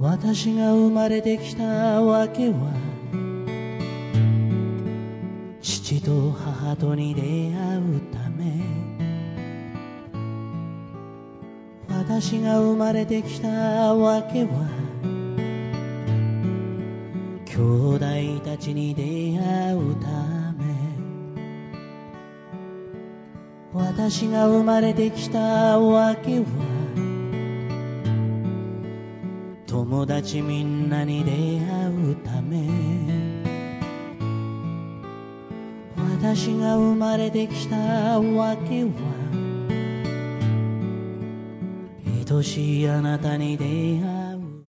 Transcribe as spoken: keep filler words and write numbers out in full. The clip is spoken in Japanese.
私が生まれてきたわけは父と母とに出会うため、私が生まれてきたわけは兄弟たちに出会うため、私が生まれてきたわけは友達みんなに出会うため、私が生まれてきたわけは愛しいあなたに出会